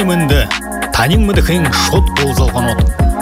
мэнда танин мэдхэн шууд уулзалганууд.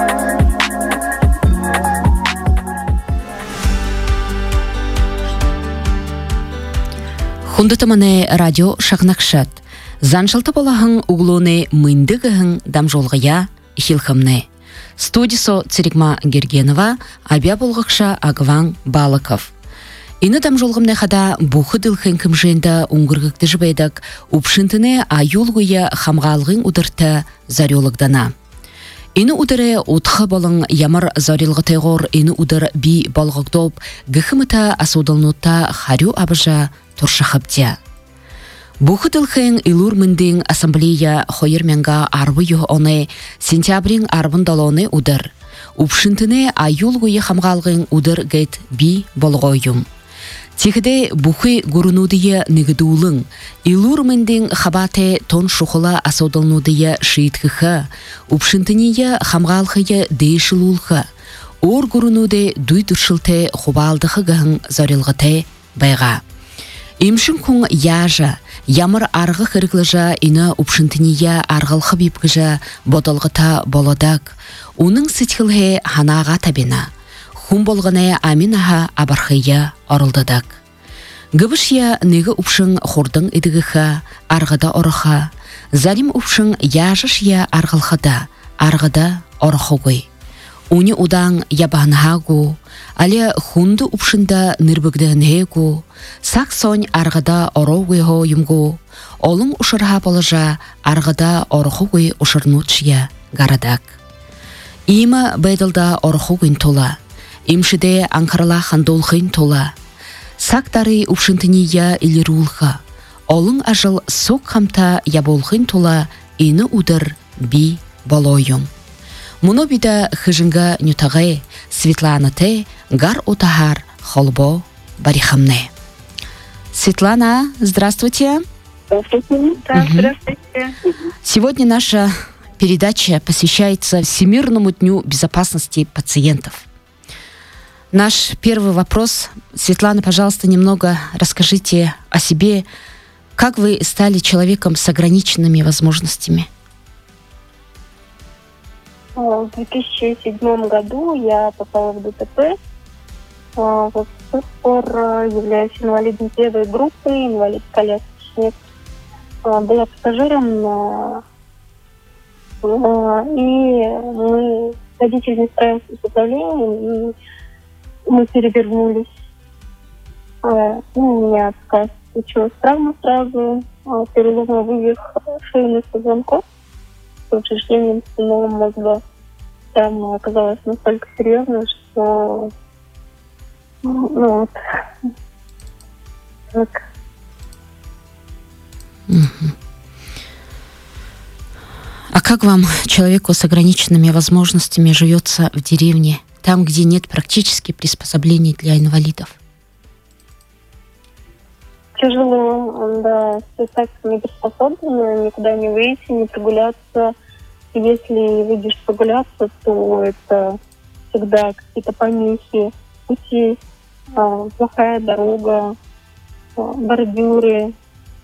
Хундатамане радио шагнакшат. Заншалты болахан углуны мындыгыхын дамжолгая хилхамне. Студисо Цирикма Гергенова, абя болғықша Агван Балаков. Ины дамжолғымне хада бұхыдылхын кімженді уңгыргыкты жібайдық ұпшынтыне аюлғыя хамғалғын удырты зарелығдана. Ины удыры утхы болың ямыр зарелғы тайғор ины удар би болғықдоп гіхіміта асудылнутта харю абыжа туршахыптя. Бұхыдылхын илур мінден ассамблея хойырменга арбыйы оны сентябрин арбын далоны удар. Ұпшынтыне аюлғыя хамғалғын удар гейт би болғойым. Тихде бухы гурунудыя нигдуулың, илур менден хабате тон шухыла асодылнудыя шиитхыха, упшынтыния хамгалхыя дейшилулха, ор гурунуде дуйдуршылте хубалдыхы гахын зарилгате байга. Имшин кун яжа, ямыр арғы хырглыжа ина упшынтыния арғылхы бипгыжа бодалғыта болодак, уның сетхілхе ханага табина. Хум болғаны аминаха абархыя орылдадак. Гыбышия неге упшың хордың идігіха, арғыда орыха, зарим упшың яжышия арғылхыда, арғыда орыхугой. Уни удаң ябанхагу, але хунды упшында нырбігдігінхегу, сақ сон арғыда орогойго юмгу, олың ушырха болыжа арғыда орыхугой ушырнучия гарадак. Има байдылда орыхугойн тола, имшиде анқарла хандолхын тола. Сақтары упшынтыния илирулха. Олың ажыл соқ хамта яболхын тола ины удар би болойым. Мұны бида хыжынға нютағай Светлана те гар отахар холбо барихамне. Светлана, здравствуйте. Здравствуйте. Да, здравствуйте. Сегодня наша передача посвящается Всемирному дню безопасности пациентов. Наш первый вопрос. Светлана, пожалуйста, немного расскажите о себе. Как вы стали человеком с ограниченными возможностями? В 2007 году я попала в ДТП. С тех пор являюсь инвалидом первой группы, инвалид-колясочник. Была пассажиром, и водитель не справился с управлением, и мы перевернулись. У меня отказ случилась травма сразу, переломный вывих шейных позвонков с повреждением спинного мозга. Травма оказалась настолько серьезной, что так. А как вам, человеку с ограниченными возможностями, живется в деревне, там, где нет практически приспособлений для инвалидов? Тяжело, да, все так не приспособлено, никуда не выйти, не прогуляться. И если выйдешь прогуляться, то это всегда какие-то помехи, пути, плохая дорога, бордюры,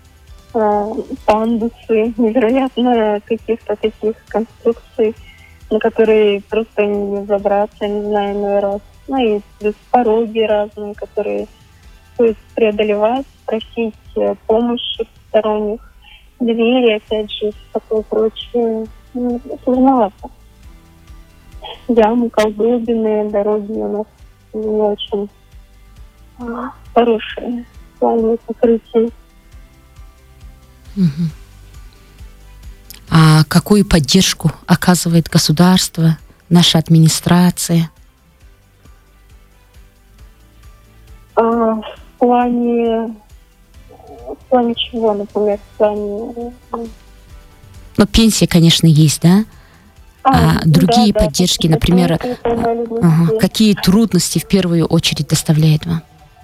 пандусы, невероятно каких-то таких конструкций, на которые просто не забраться, не знаю, иной раз. И плюс пороги разные, которые стоит преодолевать, просить помощи сторонних, двери, опять же, такое прочее. Сложновато. Ямы, колдобины, дороги у нас не очень хорошие в плане покрытия. А какую поддержку оказывает государство, наша администрация? В плане чего, например, в плане... Ну, пенсия, конечно, есть, да? Другие поддержки, например, какие трудности в первую очередь доставляет вам?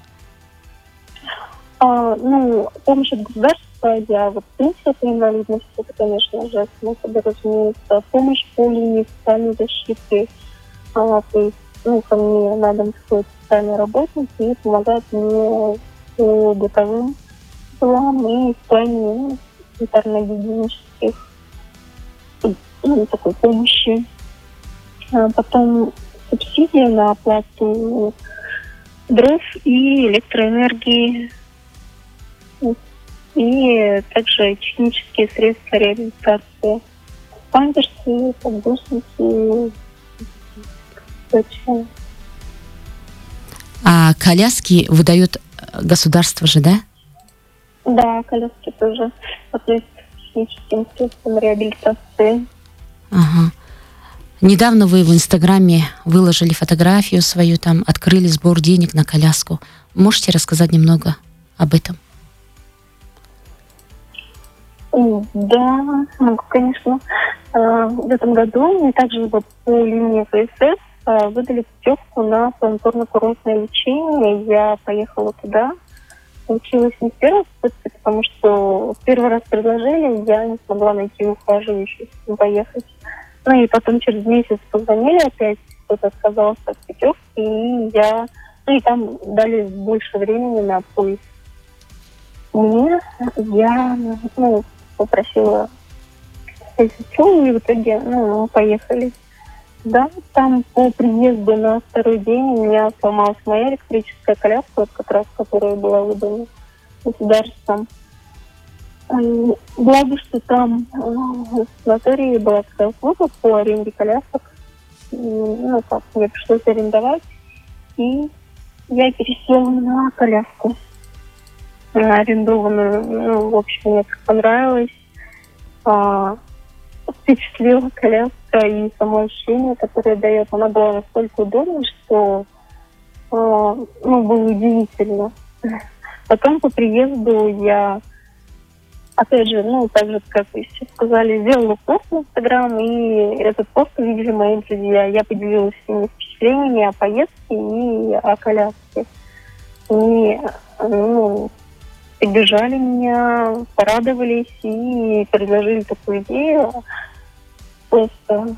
Помощь от государства, пенсия по инвалидности, это, конечно же, само собой разумеется. Помощь по линии социальной защиты. То есть, ко мне на дом приходят социальные работники и помогают мне по бытовым делам и в плане санитарно-гигиенических такой помощи. Потом субсидия на оплату дров и электроэнергии. И также технические средства реабилитации. Памперсы, подгузники. Точно. А коляски выдает государство же, да? Да, коляски тоже относятся к техническим средствам реабилитации. Ага. Недавно вы в Инстаграме выложили фотографию свою, там открыли сбор денег на коляску. Можете рассказать немного об этом? Да, могу, конечно. В этом году мне также по линии ФСС выдали путевку на санаторно-курортное лечение. Я поехала туда. Получилось не в первый раз, потому что в первый раз предложили, я не смогла найти ухаживающую, чтобы поехать. Ну и потом через месяц позвонили опять, кто-то отказался от путевки, и там дали больше времени на поиск. Я попросила сестру, и в итоге мы поехали. Да, там по приезду на второй день у меня сломалась моя электрическая коляска, вот как раз которая была выдана государством. Благо, что там в санатории была такая услуга по аренде колясок. Мне пришлось арендовать, и я пересела на коляску арендованную. В общем, мне так понравилось. Впечатлила коляска и само ощущение, которое дает. Она была настолько удобной, что было удивительно. Потом по приезду я, опять же, так же, как вы сейчас сказали, сделала пост в Инстаграм, и этот пост увидели мои друзья. Я поделилась с ними впечатлениями о поездке и о коляске. И, поддержали меня, порадовались и предложили такую идею. Просто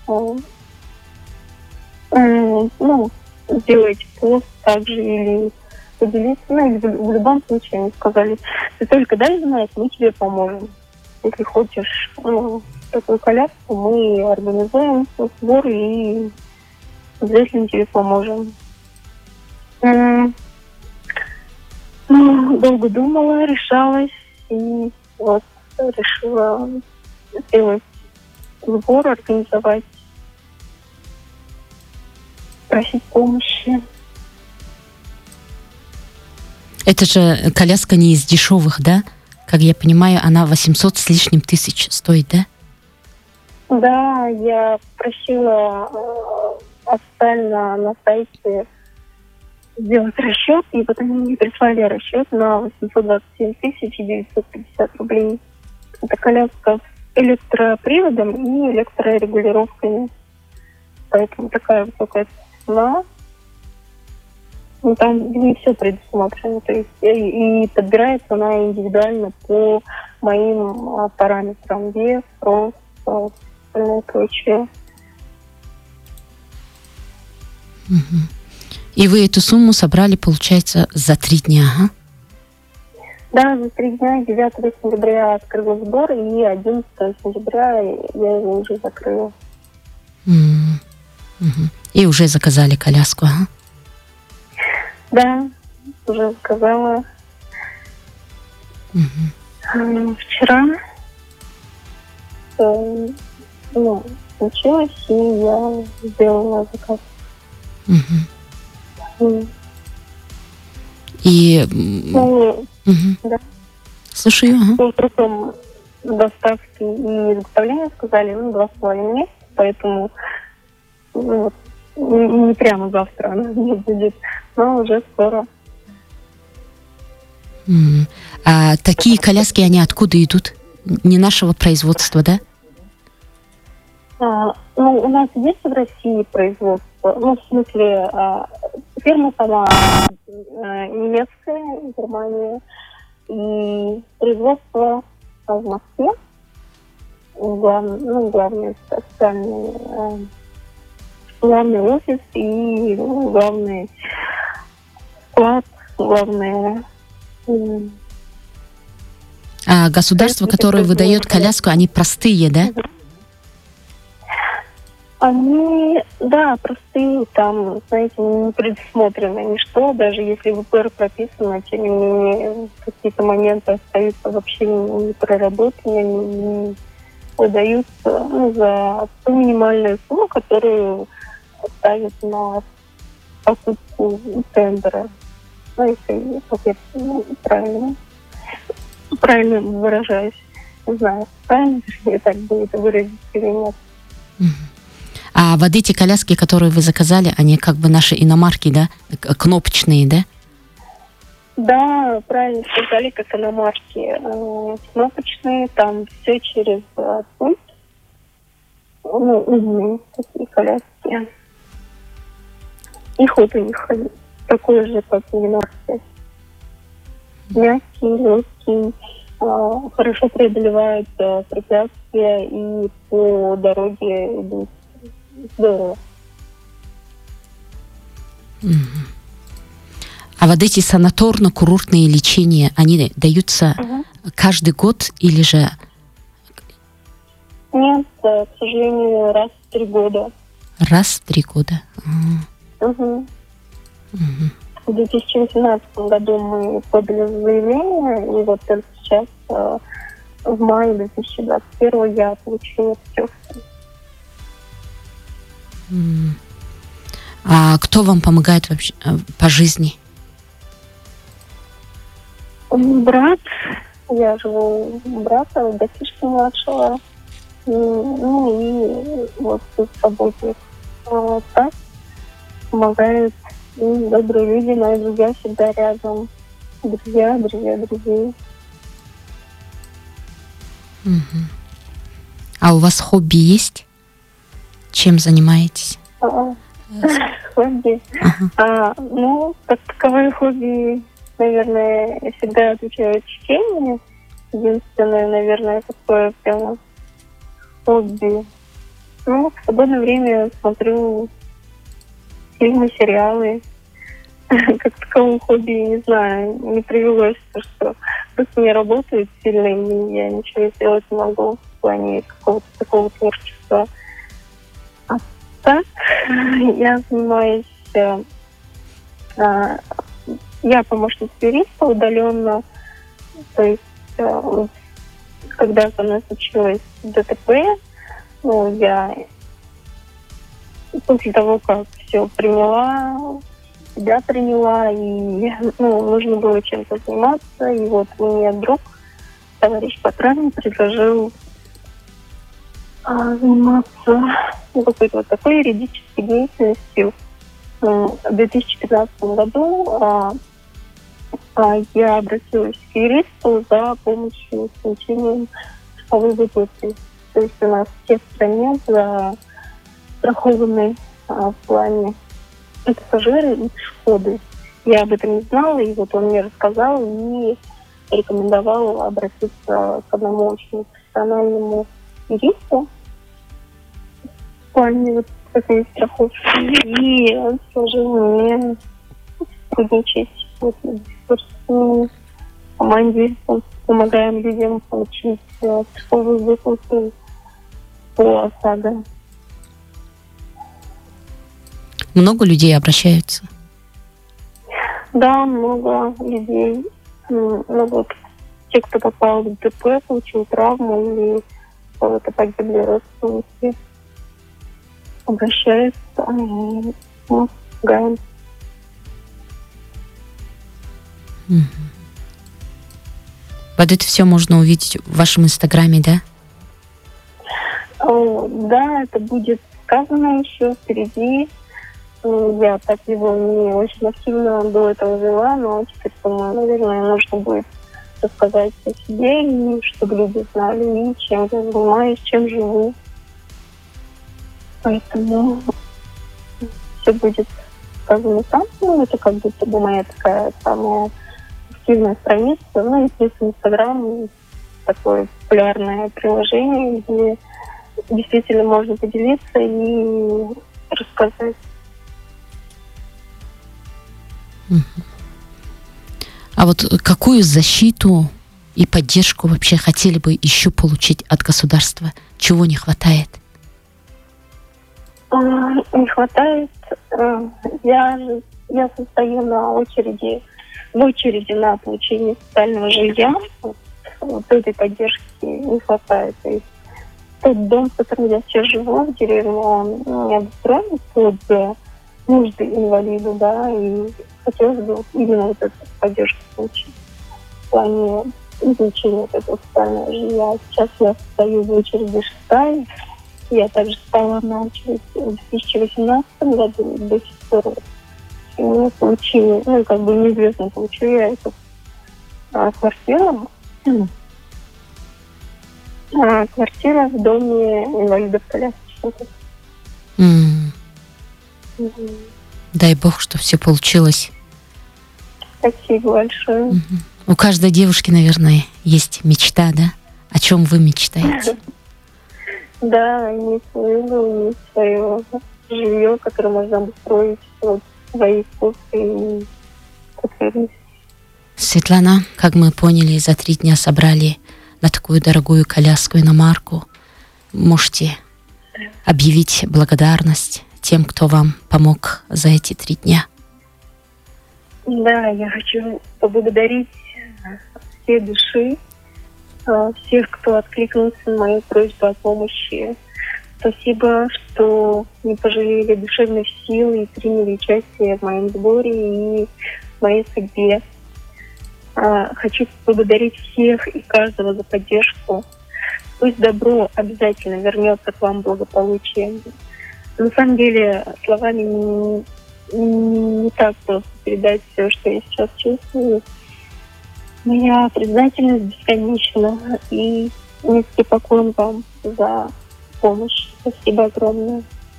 сделать пост также или поделиться. Или в любом случае они сказали, ты только дай знать, мы тебе поможем. Если хочешь такую коляску, мы организуем сбор и обязательно тебе поможем. Долго думала, решалась и решила сделать сбор, организовать, просить помощи. Это же коляска не из дешевых, да? Как я понимаю, она 800 с лишним тысяч стоит, да? Да, я просила официально на сайте сделать расчет, и потом мне прислали расчет на 827 950 рублей. Это коляска с электроприводом и электрорегулировками. Поэтому такая высокая цена. Там не все предусмотрено. То есть и подбирается она индивидуально по моим параметрам. Вес, рост, и прочее. И вы эту сумму собрали, получается, за 3 дня, ага? Да, за 3 дня, 9 сентября открыла сбор, и 11 сентября я его уже закрыла. И уже заказали коляску, ага? Да, уже заказала. Вчера случилось, и я сделала заказ. И... Да. Слушаю, ага. По срокам доставки и изготовления сказали, 2,5 месяца, поэтому не прямо завтра она не будет, но уже скоро. А такие коляски, они откуда идут? Не нашего производства, да? У нас есть в России производство, в смысле, фирма сама немецкая, Германия, и производство в Москве, главный официальный, главный офис и главный склад, главное. А государство, которое выдает коляску, они простые, да? Они, да, простые, там, знаете, не предусмотрено ничто, даже если в ИПР прописано, тем не менее, какие-то моменты остаются вообще не проработанными, не выдаются за ту минимальную сумму, которую ставят на покупку тендера. Ну, если, как я правильно выражаюсь. Не знаю, правильно я так будет выразить или нет. А вот эти коляски, которые вы заказали, они как бы наши иномарки, да? Кнопочные, да? Да, правильно сказали, как иномарки. Кнопочные, там все через пульт. Умные такие коляски. И ход у них такой же, как и иномарки. Мягкий, легкий, хорошо преодолевают препятствия и по дороге идут здорово. А вот эти санаторно-курортные лечения, они даются каждый год или же... Нет, к сожалению, раз в 3 года. Раз в 3 года. В 2018 году мы подали заявление, и вот только сейчас, в мае 2021 я получила путевку. А кто вам помогает вообще по жизни? Брат. Я живу у брата, у братишки младшего. И вот тут работает. Так помогают добрые люди, мои друзья всегда рядом. Друзья друзей. А у вас хобби есть? Чем занимаетесь? Хобби. Как таковое хобби, наверное, я всегда отвечаю чтение. Единственное, наверное, такое прямо хобби. В свободное время смотрю фильмы, сериалы. Как такового хобби, не знаю, не привелось, что просто не работает сильно, и я ничего сделать не могу в плане какого-то такого творчества. А так, я занимаюсь, я помощник юриста удаленно, то есть когда у нас случилось ДТП, я после того, как все приняла, себя приняла, и нужно было чем-то заниматься. И вот мне друг, товарищ по травме, предложил заниматься какой-то вот такой юридической деятельностью. В 2015 году я обратилась к юристу за помощью с получением страховой выплаты. То есть у нас все в стране застрахованы в плане и пассажиры, и пешеходы. Я об этом не знала, и вот он мне рассказал и рекомендовал обратиться к одному очень профессиональному юристу в плане вот такой страховки. И он предложил мне сотрудничать в команде. Помогаем людям получить страховую выплату по ОСАГО. Много людей обращаются? Да, много людей. Много те, кто попал в ДТП, получил травму или кого-то погибли родственники, обращаются, мы помогаем. Вот это все можно увидеть в вашем инстаграме, да? Да, это будет сказано еще впереди. Я так его не очень активно до этого вела, но теперь, наверное, нужно будет рассказать о себе, и чтобы люди знали, и чем я занимаюсь, чем живу. Поэтому все будет сказано там. Это как будто бы моя такая самая активная страница. Естественно, Инстаграм такое популярное приложение, где действительно можно поделиться и рассказать. А вот какую защиту и поддержку вообще хотели бы еще получить от государства? Чего не хватает? Не хватает. Я состою в очереди на получение социального жилья. Вот этой поддержки не хватает. То есть тот дом, в котором я сейчас живу, в деревне, он не обустроен под нужды инвалида, да, и хотелось бы именно вот эту поддержку получить в плане изучения вот этого социального жилья. Сейчас я стою в очереди 6-я. Я также стала на очередь в 2018 году, до сих пор не получила, неизвестно, получу я эту квартиру. Квартира в доме инвалидов-колясочников. Дай бог, что все получилось. Спасибо большое. У каждой девушки, наверное, есть мечта, да? О чем вы мечтаете? Да, иметь свое жилье, которое можно обустроить, свои вкусы и потребности. Светлана, как мы поняли, за 3 дня собрали на такую дорогую коляску иномарку. Можете объявить благодарность тем, кто вам помог за эти 3 дня. Да, я хочу поблагодарить все души, всех, кто откликнулся на мою просьбу о помощи. Спасибо, что не пожалели душевных сил и приняли участие в моем сборе и в моей судьбе. Хочу поблагодарить всех и каждого за поддержку. Пусть добро обязательно вернется к вам благополучием. На самом деле, словами не так просто передать все, что я сейчас чувствую. Моя признательность бесконечна. И низкий поклон вам за помощь. Спасибо огромное.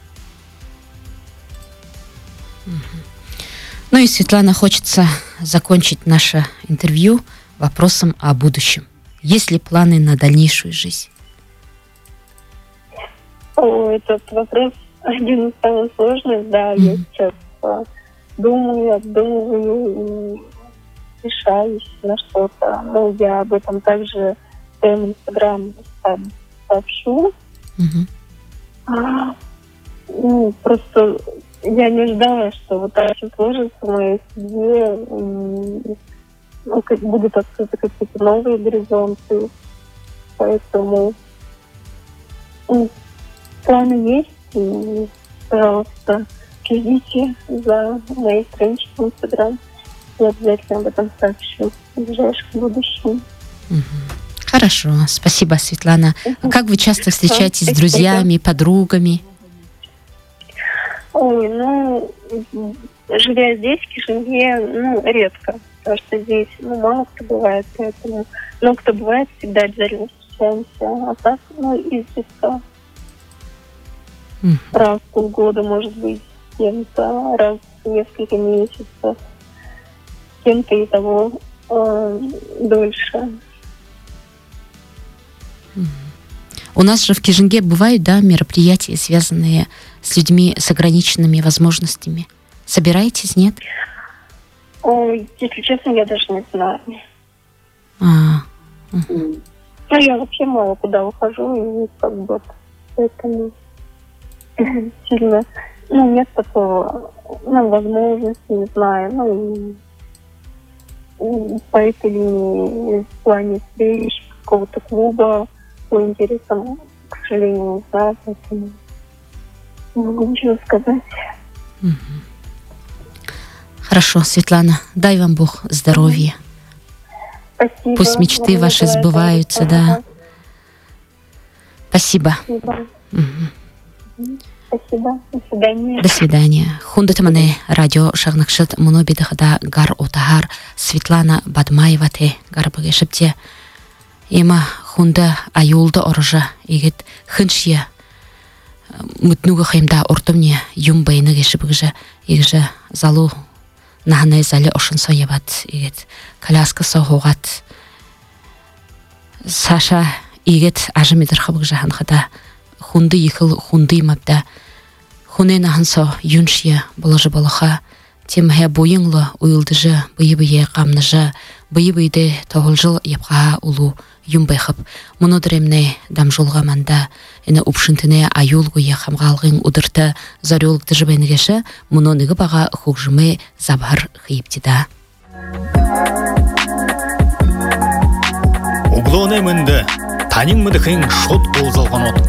Ну и, Светлана, хочется закончить наше интервью вопросом о будущем. Есть ли планы на дальнейшую жизнь? Этот вопрос один из самых сложных. Да, я сейчас думаю, обдумываю и решаюсь на что-то. Но я об этом также в своем Инстаграм сообщу. Просто я не ожидала, что вот так все сложится в моей семье. Будут открыты какие-то новые горизонты. Поэтому планы есть. И, пожалуйста, следите за моей страничкой в Инстаграм. Я обязательно об этом сообщу в ближайшем будущем. Хорошо, спасибо, Светлана. А как вы часто встречаетесь с друзьями, подругами? Живя здесь, в Кишинге, редко. Потому что здесь, мало кто бывает, поэтому... Но кто бывает, всегда обязательно встречаемся. А так, изредка. Раз в полгода, может быть, с кем-то, раз в несколько месяцев. С кем-то и того дольше. У нас же в Кишинге бывают, да, мероприятия, связанные с людьми с ограниченными возможностями. Собираетесь, нет? Если честно, я даже не знаю. Я вообще мало куда ухожу, и поэтому сильно, нет такого, возможности, не знаю, по этой линии, в плане встреч, какого-то клуба, по интересам, к сожалению, не знаю, поэтому не могу ничего сказать. Хорошо, Светлана, дай вам Бог здоровья. Спасибо. Пусть мечты ваши сбываются, да. Спасибо. Спасибо. До свидания. До свидания. Хундатамане радио Шагнакшат Монобидахада Гар Утахар Светлана Бадмаева те Гарбаге Шепте. Ема хунда аюлда оржа игет хыншия мутнуга хаймда ортомне юмбайна гешибгжа игжа залу нахнай зале ошын соябат игет коляска сохогат Саша игет ажмидер хабгжа ханхада хунды ихыл хунды мабда хуне нахансо юншия боложа болоха тем хэ буйыңла уйлдыжа бые-бие камныжа быйы-быйды тоғыл япқа улу юмбайхып. Мұны діремне дамжолға манда, әні ұпшынтыне айолғыя қамғалғын ұдырты зарелықты жібенігеші, мұны ныгы баға хуғжымы забар хейіптіда. Углоне мынды, танин мыдықын шот болзалған от.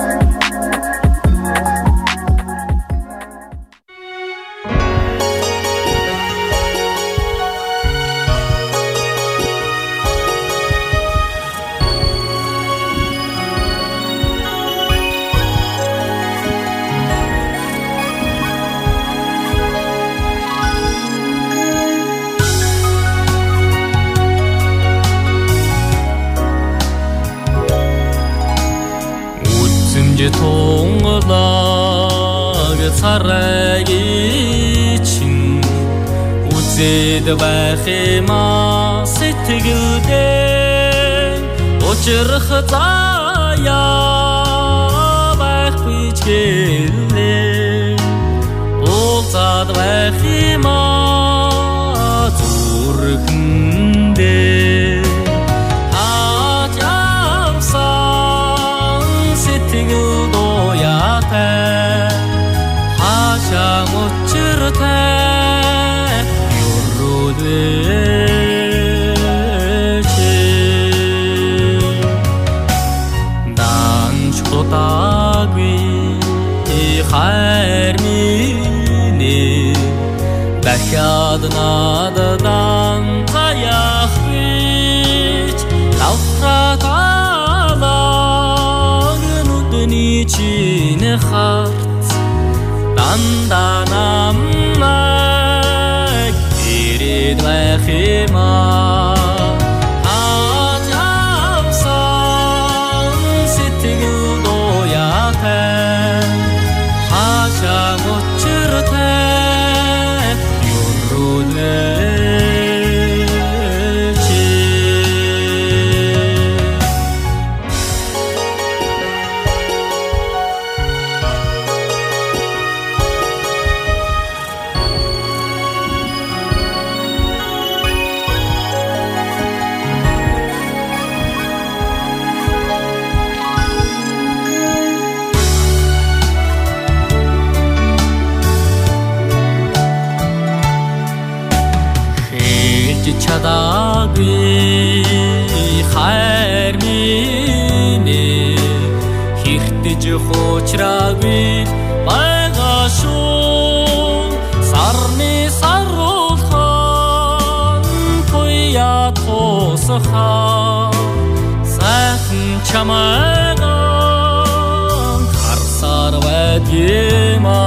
통어나게 살아기 친 우제드 바히마 세트길데 오치르흐자야 바히치길데 오자드 바히마 주르근데 하샤 못지르테 요로되지 난 초다귀 하르미니 바샤드나다단 가야흐이치 라우트라달라 니치네 харт данданамнак перед вахима аджамсан ситигил дояте хаша гочирте чадаги хайрмини хихтэж хочраги байгаашу сарны сарулхан тоя тосха сайхан чамайга харсар вадима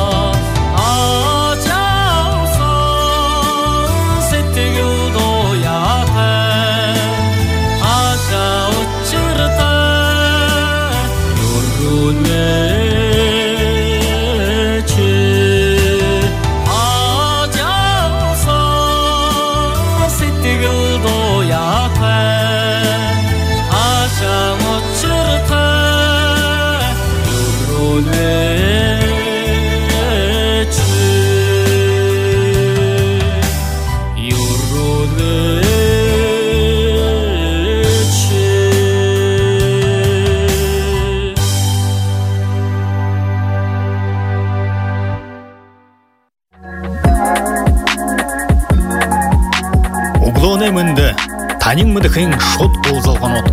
мынды, танин мыдықын шот болзалған от.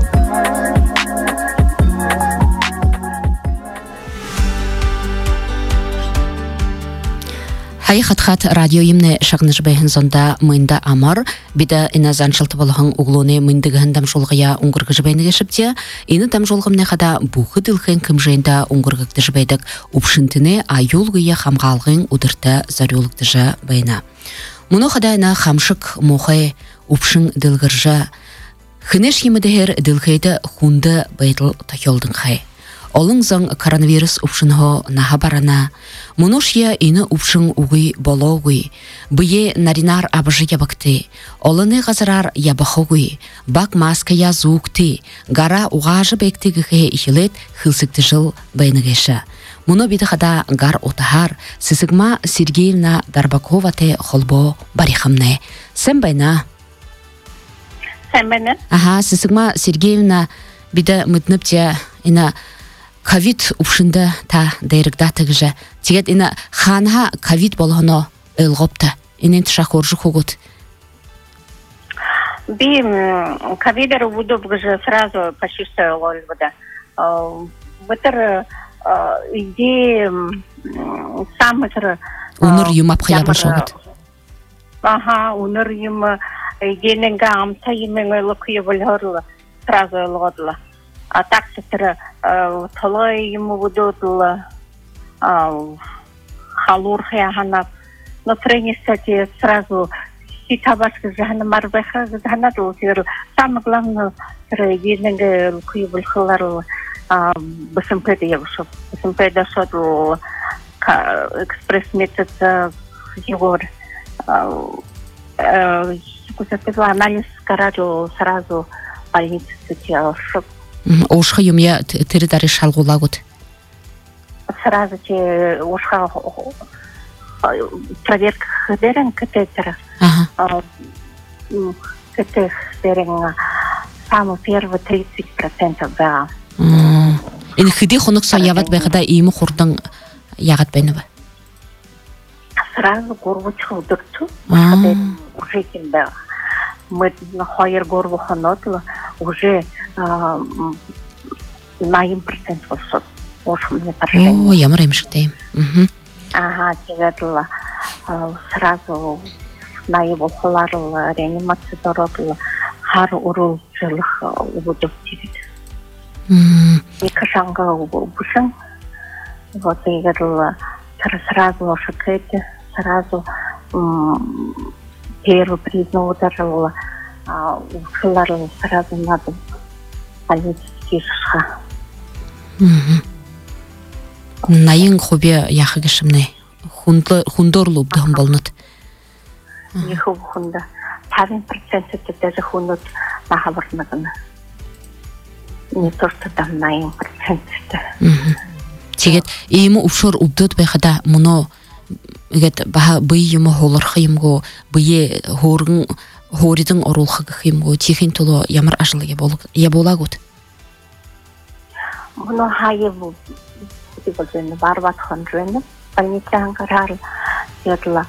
Хайхатхат радио имне шагныш бэхэн зонда мында амар, бида ина заншылты болған углоне мындығын дамжолғая уңғырғы жібайны кешіпте, ины дамжолғымне қада бұғы дылхэн кімжайында уңғырғықты жібайдық ұпшынтыны айолғыя хамғалғын удырты зарелықты жібайна. Мұны қадайна хамшық мұхай ұпшын дылғыржа, хынеш емедігер дылғайды хунды байтыл тахелдің қай. Олың зың коронавирус ұпшынғы наға барана, мұнышия ені ұпшын ұғы болуғы, бұйе наринар абыжы ябықты, олыны ғазырар ябықығы, бак маска язуғты, гара ұғажы бәктігігі ихилет хылсыкты жыл байныгеша. Мұны биді қада гар отахар, Сысыгма Сергеевна Дарбакова те холбо барихамне. Сен байна? Сәмене. Ага, Сысыгма Сергеевна бида мытныпте ина ковид упшында та дайрыгда тыгыжа. Тигет ина ханха ковид болгоно ылгопта. Инен тшахоржу хугут. Би ковидер удобгыжы сразу почувствовала вода. Бытыр иде самытыр Унур юмап хаябы шогут. Ага, унур юм идененга амса емен лукуя болхорла сразу лгодла. А так сетер толой ему удодла халур хяхана. Но тренер, кстати, сразу ситабашка жахана марбеха жахана долтер. Самое главное, идененга лукуя болхорла басампеда я вышел. Басампеда шел экспресс-метод его анализ карадо сразу больница шоп. Ошха юмя территории шалгулагут. Сразу те ошха проверка хдерен катетера. Ага. Катетерен самый первый 30% да. Ин хиди хонок саяват бехада иму хурдан ягат бенева. Сразу горвочку дурту. Уже кимда. Мы на хайер горву ханотла уже 9% высот. Уж мне поражение. О, я мремшктейм. Ага, тегатла сразу на его холарла реанимацию дорогла хар урул жилых удов тигит. Микашанга убушен. Вот тегатла сразу шакете, сразу первый признал ударила, ушла сразу надо политический шха. Наин хобе яхагишмне хунdoрлуб дам болнут. Не хунда. 50% это даже хундот на хабарнагана. Не то что там 9%. Тигет иму упшор убдот бехада муно гет баха быйымы холорхымго бые хорын хоридың орулхагымго тихин толо ямар ажлы я болагут. Муно хайеву тигозен барбат хандрен больницахан карар ятла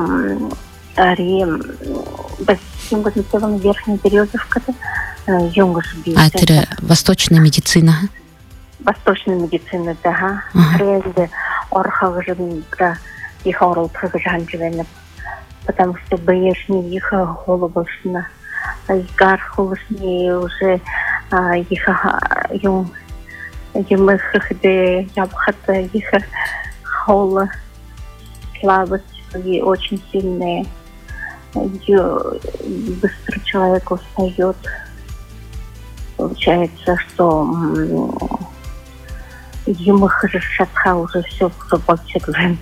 рим без симгозен верхний периодовката юнгус би. А это восточная медицина. Восточная медицина, да. Прежде орхагжин про их орулхагжанжевен, потому что боешни их голубошна, изгар холошни уже их юмых где ябхата их хола слабость и очень сильные. Быстро человек устает. Получается, что ему шатха уже все побольше.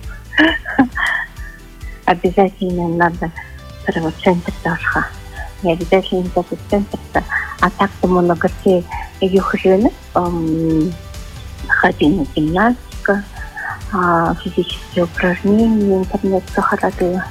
Обязательно надо центр дашха. Не обязательно даже центр, а так-то много где юхжены, ходили гимнастика, физические упражнения, интернет сахарадыла.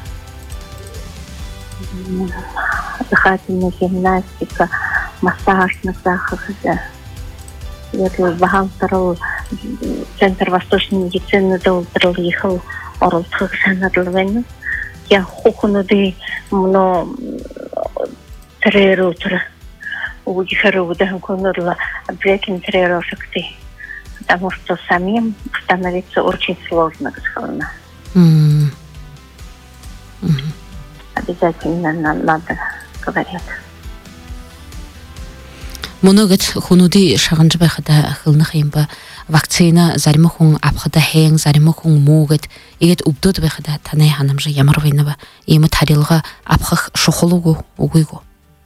Дыхательная гимнастика, массаж на захаде. Я багал второй центр восточной медицины долго ехал орултхагшанадлвен. Я хухунуды мно трерутра. Уехали удахом конурла обязательно трерушекты, потому что самим становится очень сложно, господина. Обязательно надо, говорят. Моногет хунуди шаганжбахада хылнахимба вакцина заримахун апхада хэнг заримахун мугет игет убдот бахада танай ханамжа ямарвайнава има тарилга апхах шохолугу угуйгу.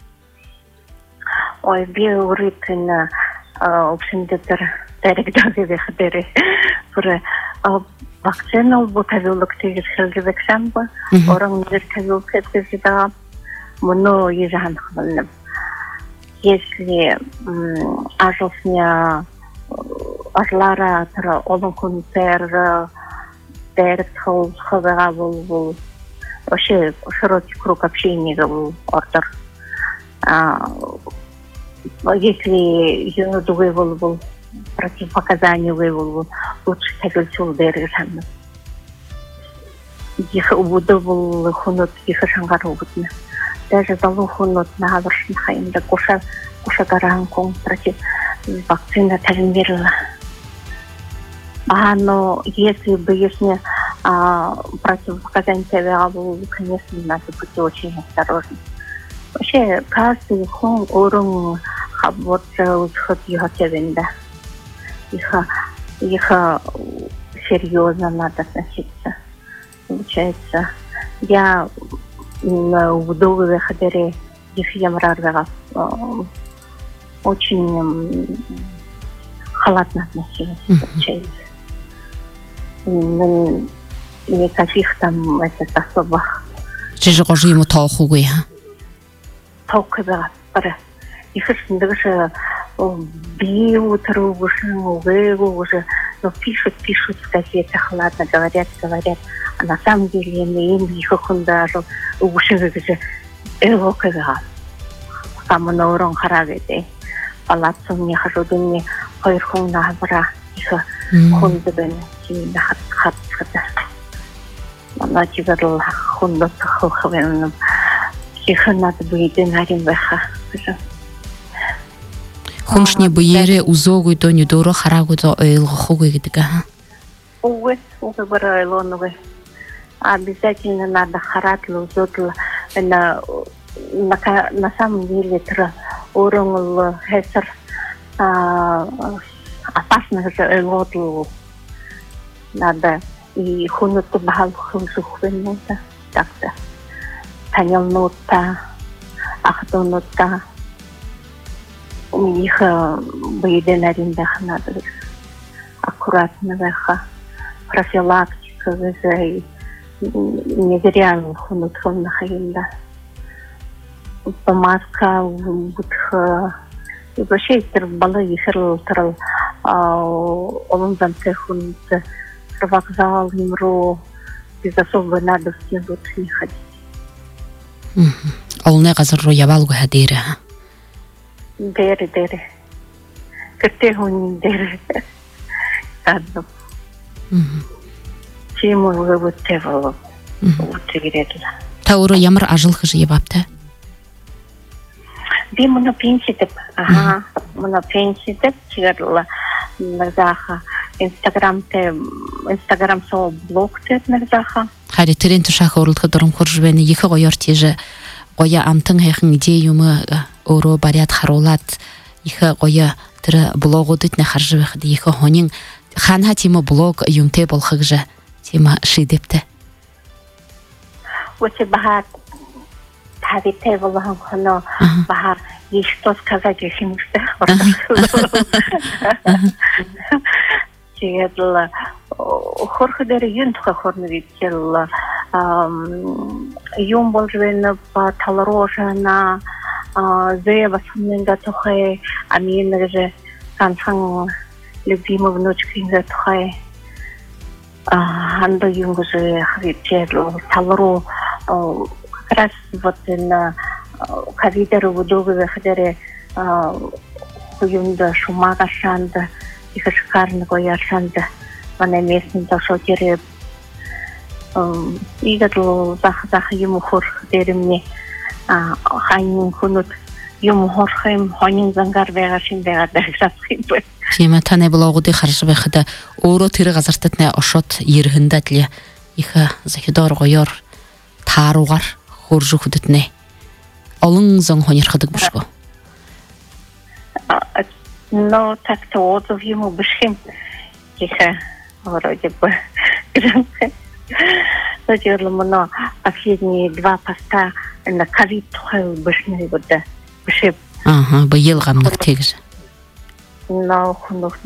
Ой, би уритна общендетер директор бахадере пура вакцина бутавилок тигис хелдевексамба оран ниртавилк этгизда моно ежан хвалнам. Если ажлсня ажлара тра олон контер директор вообще широкий круг общения был ордер если юноду вывел противопоказания вывел, лучше тагильчул дэргэшанна. Их убудовал хунут, их шангаровутна. Даже залу хунут на аваршин хаимда куша гаранком против вакцина тальмирла. Но если бы если противопоказания вывел, конечно, надо быть очень осторожным. Вообще, каждый хон урон вот уход его тевенда. Их серьезно надо относиться. Получается, я в долгой ходере их ямрарвера очень халатно относилась. Получается. Никаких там особых. Жижигожи ему толхугой, ха? Толкова пара. Их даже биотру уже, но пишут в газетах, ладно, говорят, а на самом деле им их даже уже же элокова. Там на урон харагете. Палаццо мне хожу мне поверху на бра их хундбен на хатската. На тигрл хундот хохвен. Их надо будет нарин веха. Хуншни буере узогуй до нюдоро харагудо ойлгохугуй гэдэг. Увы, барайлоновы. Обязательно надо харатлу узотла на самом деле урон хесер опасно же ойлотлу надо и хунуту бахал хунсухвенута так-то. Танялнута, ахдонута. Их боеды на риндах надо аккуратно веха. Профилактика везе не зря хунутхон нахаинда. Помазка будха. И вообще бала ехал трал олонзанте хунут вокзал имро без особой надобности лучше не ходить. Олне газарро ябалгу хадире. Дере. Кертехун дере. Адно. Чему вы вот тевало? Утигредла. Тауро ямар ажылхы ябапта? Би мона пенситеп. Ага, мона пенситеп чигерла. Назаха Instagram со блог тет назаха. Хари терен тушах орлдхы дурам хуржбени екі гоёр тежи гоя амтын хэхэн идеюмы оро барят харулат екі гоя тірі блогудыт на харжбехді екі хонин ханха тема блог юмте болхыгжы тема шидепті. Оце бахар тавите волхан хано бахар и что сказать если мушта. Чиедла хорхдер юнтха хорнвител юм болжвен по талрожана зева сумненга тохе аминже канхан любимый внучкинга тохе анда юнгже хвител талро как раз вот на кавидеру вдовы ходере юнда шумага шанда их шикарно гоя шанда вона местный дошел тере и гадл зах ему хор тере мне ханин хунут ему хорхем ханин зангар вегашин вегадагсапхип тема тане блогуды харжбехда оро тире газартатна ошот ерхиндатле иха захидор гоёр тааругар хоржу худэтне олон зон хонирхадаг бушго. Но так-то отзыв ему бешим тихо вроде бы. Но последние 2 поста на ковид бешим вот бешим. Ага, боел гамнак тегж. Но хунут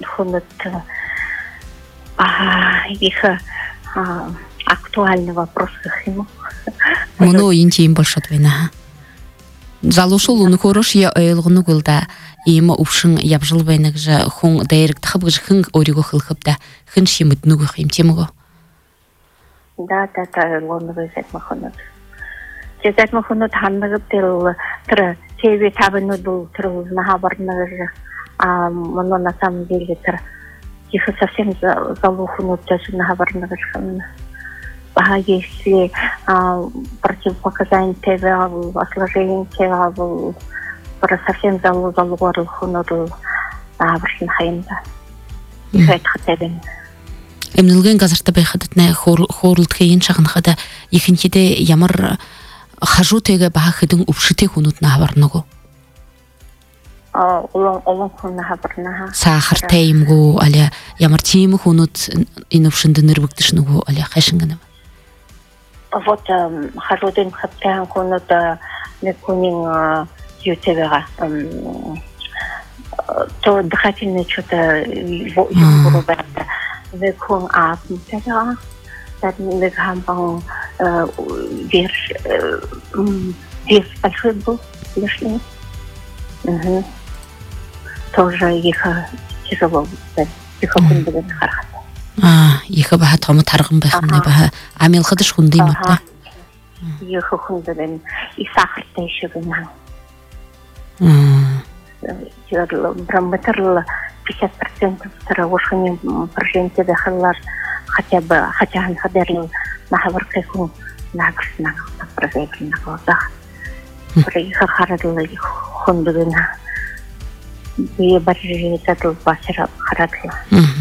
их актуальный вопрос ему. Моно инти им больше отвена. Залушул он хорош я элгну гулда има упшин ябжыл байнак же хун дайрек тхабгж хин ориго хилхабда хин шимит нуго хим темго. Да, лон везет махонот. Чезет махонот ханнагып тел тра тебе табыны был трудно оборнажа, а оно на самом деле их совсем залухнут даже на оборнажа. А если противопоказания тебе осложнения тебе про совсем залухнут на оборнажа. Их это хотели. Эмнелген газарта байхадатна хорлд кейін шағынхада екіншеде ямар хажу теге баха хидың упшите хунут на хабарнагу. Олон хунна хабарнаха. Сахар теймгу аля ямар тейму хунут инупшинды нырбыктышныгу аля хайшынгана. Вот хажудын хаптан хунут некунин ютевера. То дыхательное что-то вырубается. Некун атмтера. Так хамбан веш большой был лишний. Тоже их тяжело, их хунды хархат. Их баха тому таргын байхны баха амел хадыш хунды мата. Их хунды и сахар-то еще гнал. Брамбатерло 50% старовошения проженьте дахалар хотя он ходил на хаваркайку на прозревли на глазах. Приехал харадла их хундугина. И баржи это басера харадла.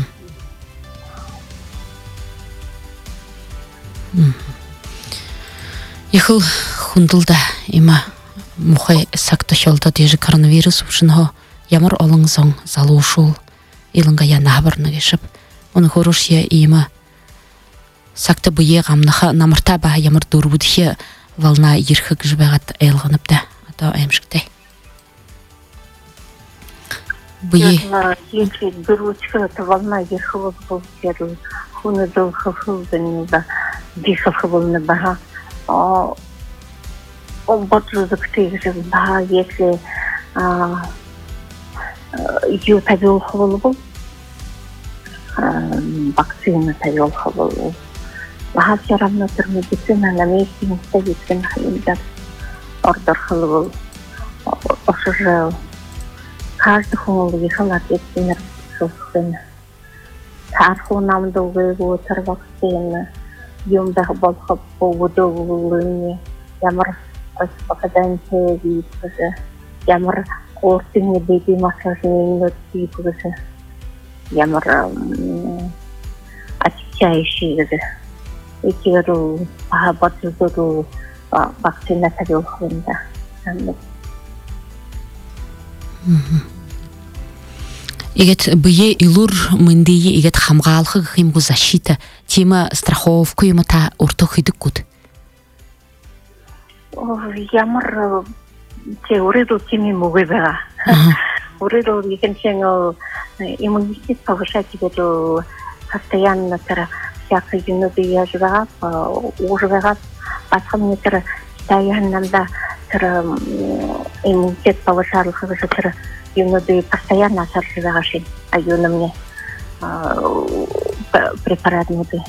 Ихл хундулда има мухай сакта шолда деже коронавирус ушынхо ямар олыңзон залушул илынга яна хабарны кешіп. Оны хорошия има сакта бые гамнаха намырта ба ямар дурбудхи волна ирхик жбегат элганыпта ата эмшиктэй. Бые если дурбудхи это волна ирхик был серый хуны дол хавхулдани да дихавхулны бага. Он бодрузакты же ба если ютавил хавулбу вакцина тавил хавулбу. Бага все равно медицина на месте не стоит, когда ордер хавул. Уже каждый хавул ехал ответственный собственно. Тарху нам долгое год вакцина. Юмда болхап поводовление. Ямар показания вид уже. Ямар ордене беби массажные типы уже. Ямар очищающие уже. Эти ру пахабату вакцина тавил хвенда. Игет бие илур мындии игет хамгаалхы химгу защита тема страховку има та уртохидыккут. Ямар те уредл теми мугеба. Уредл екенсен иммунитет повышать тебе постоянно всякое юнодия жива, уживага, потом мне постоянно да иммунитет повышал, что юноды постоянно сорживаши, а юно мне препарат муды.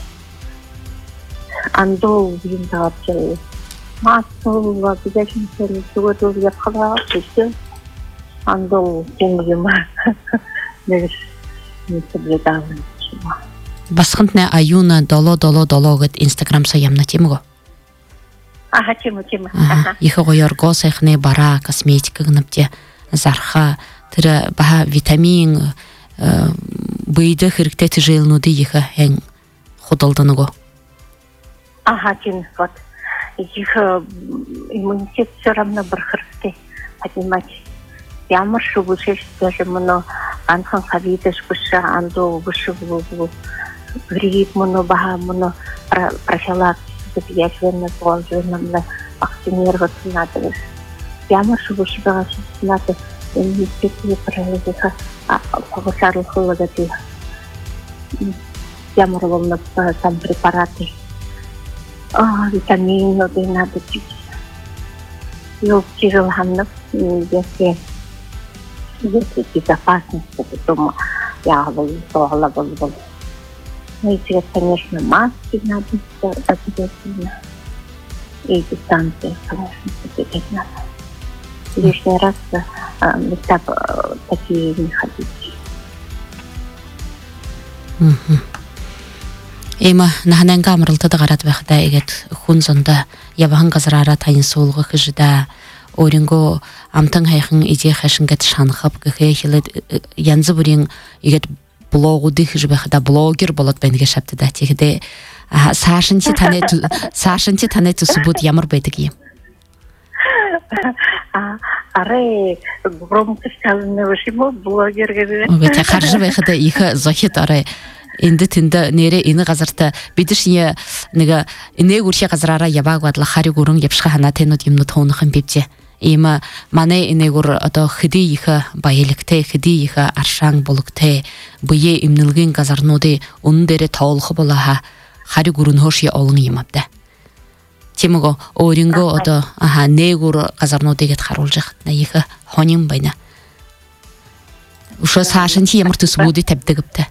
Андол винда вообще массу обязательно сегодня я пхала, все. Андол тем юма не соблюдала ничего. Басхантне аюна доло гет Инстаграм саямна темго. Ага, тема. Ихо гойорго сайхне бара косметика гнапте зарха тыра баха витамин быйда хиркте тижелнуды иха эн худалданыго. Ага, тем вот. Их иммунитет все равно бархарты, понимаете. Я маршу выше даже мно анхан хавидеш выше андо выше грипп мно баха мно профилактику я члены положено вакцинироваться надо. Я маршу выше баха надо иммунитет не парализиха повышал холодати. Я марвал на там препараты. Витамины надо пить. Ну, тяжело, если безопасность, потом я говорю, что ну, и, конечно, маски надо обязательно. И дистанция, конечно, надо. лишний раз места такие не ходить. Эма наханан камрылты да гарат вахта эгет хун зонда ябахан газрара тайын суулгы хыжыда оринго амтан хайхын иде хашынгат шанхап гыхе хилет янзы бурин эгет блогу дихыжы бахта блогер болот бенге шапты да тегде сашынчы тане тусубут ямар бетги Аре громко сказано вышимо блогер гebe. Бете харжы бахта их захит аре инде тинде нере ины газарта бидишне нега ине гурши газрара ябагвадла хари гурун япшха хана тенот юмну тоунхын бибже има мане ине гур ото хиди иха байлыкте хиди иха аршан булукте буе имнилгин газарнуди ундере тоолхы болаха хари гурун хоши олон юмабда темого оринго ото не гур газарнудигет харулжах на иха хоним байна уша сашынчи ямар тусбуди табдыгыпта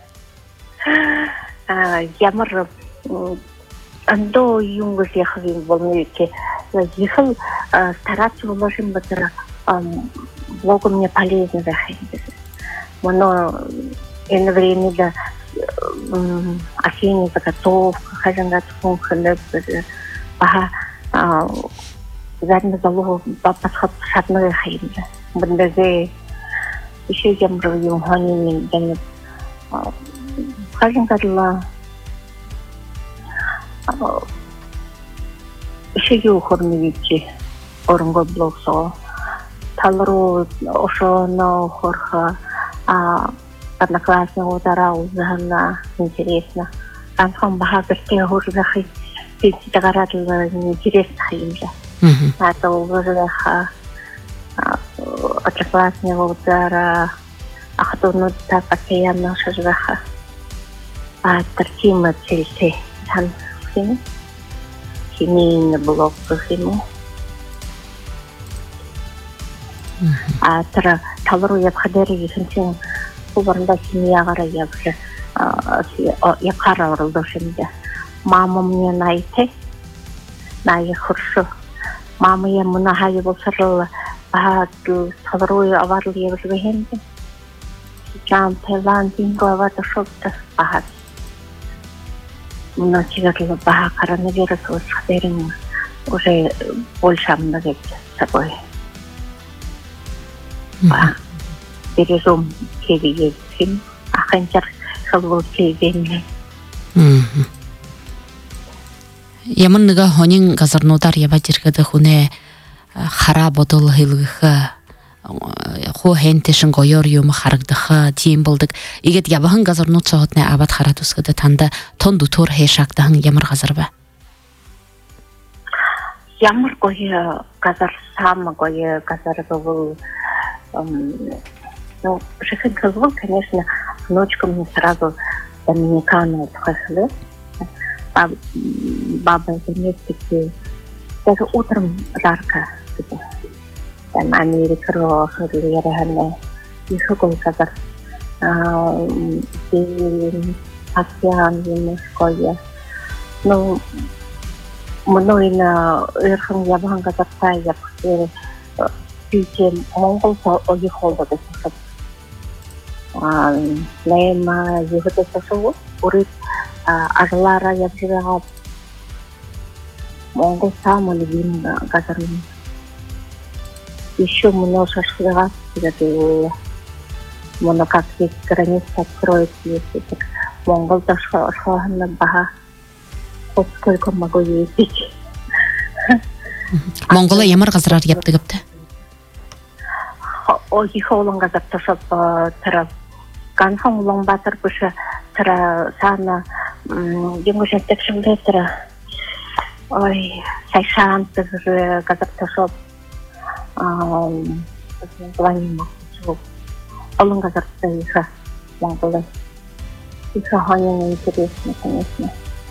Ямар андо юнгус яхвин волнуете. Ехал стараться вложим батара блогу мне полезно заходить. Моно на время да осенняя заготовка, хазангатском хлеб, паха задний залог подход шатной химия. Бендазе еще ямру юнгани день. Скажем, когда еще юхорневичи орунго блоксо, талру ошоно хорха, одноклассного удара узана интересно. Анхам бахагасте хорзахи пятидагаратла интересно химжа. Это узаха одноклассного удара, ахтуну та постоянно шажаха. Тартима цельте хан хим химийный блок химу тра талру ябхадери хинчин убарда химия гара ябше якара вралдошимде мама мне найте най хуршу мама я мунахай болсарла талру аварли ябжвехенде жам теван динго авата шопта ахат Начали баха коронавирус уже больше много с собой. Бережем киви фильм, а хантер халвоки венли. Яман нга хонин газарнудар ябатиргада хуне хара бодол хилгха хо хентешин гоёр юм харагдха тим болдык игет ябахан газарнут соотне абат харатускада танда тонду тур хешактахан ямар газарба ямар гое газар сам гое газар был ну шехен казвал конечно ночью мне сразу доминикана отхахли баба вместе даже утром жарко dan Amerika roh lihat isu kulkar di ASEAN ini sekolah no menuina irfan ya bahang kata saya bikin mongol so ogi holda desat lema juga desat urit aglara ya sih mongol sama lebih kasar ini еще много шашлыка, когда можно как-то границы откроют, если так монгол дошла на бага, вот сколько могу ездить. Монгола ямар газрар яптыгыпты? Оги холон газапты шоп тара ганхан улон батыр бүші тара сана енгушен текшімді тара сайшан тігірі газапты шоп плане Олон газарта иха Монголы. Иха ханин интересно, конечно.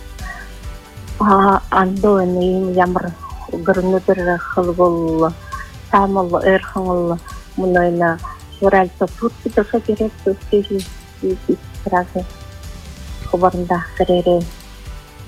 Андо не ямар гөрнөдөр хылбол самал эрхол мунайна суралта турки тоса керек төсөж сразу хобарында керере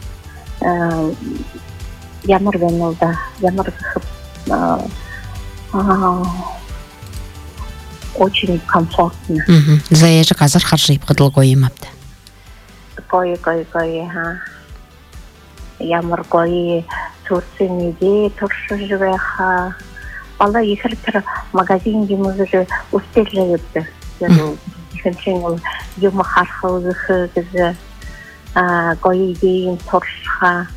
ямар венолда ямар Очень комфортно. Заезжи қазір қаржайып қыдыл қойымапты. Қой, ха. Ямар қой Турцияда тұршы жүрек. Бала ехір магазин демізі өстер жайыпты. Екіншен ол емі қарқылығы қызы қой дейін тұршыға.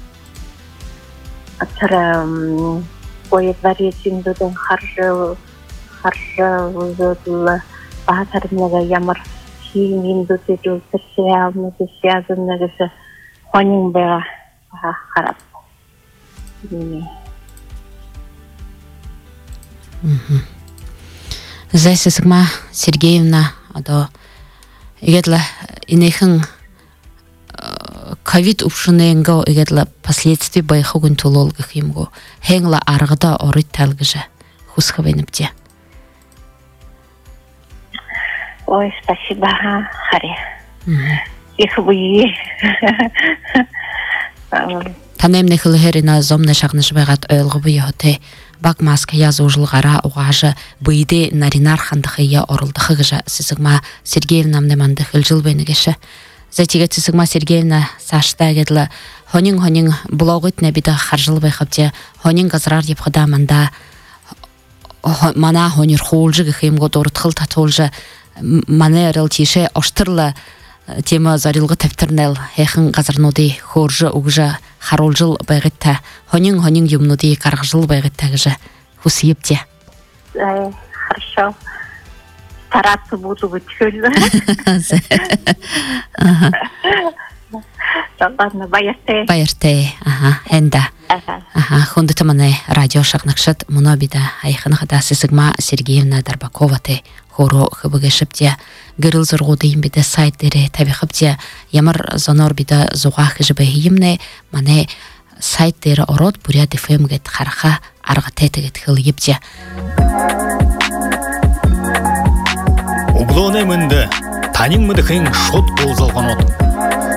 Тұры қой вариативден қаржы ұзыдылы бағатарымыға ямар фильм индустрию сериалны связанныгысы хонин бэга харап. Зайсы Сыгма Сергеевна адо егедла инехэн ковид упшыненго егедла последствий байхугун тулолгых имго хэнгла аргада орит талгыжа хусхавенипте. Ой, спасибо, Хари. Их вы. Танемне хылхерина зомна шагныш байгат ойлгы буйоте бак маска язужылгара угажы быйде наринар хандыхыя орылдыхы гыжа Сыгма Сергеевна мнеманды хылжыл бенегеше. Затиге Сыгма Сергеевна сашта гедла хонин блогыт небида харжыл байхапте хонин газрар деп хадаманда мана хонир холжы гыхым годортхыл татолжы манерел тише оштырла тема зарилгы тептернел хехин газарноди хоржы угжа харолжыл байгытта хонин юмнуди каргжыл байгытта гыжа хусиепте. Хорошо. Стараться буду быть. Ладно, Баярте, хенда. Хундыта мане радио шагнакшат монобида айханахада Сыгма Сергеевна Дарбаковате хоро хыбыгешипте гырыл зургудыйм биде сайттері табихыпте ямар зонор биде зуғах жібейімне мане сайттері ород Бурят FM гет харха аргатетегет хылыйыпте. Углоне мынды танин мыды хын шот болзалған от.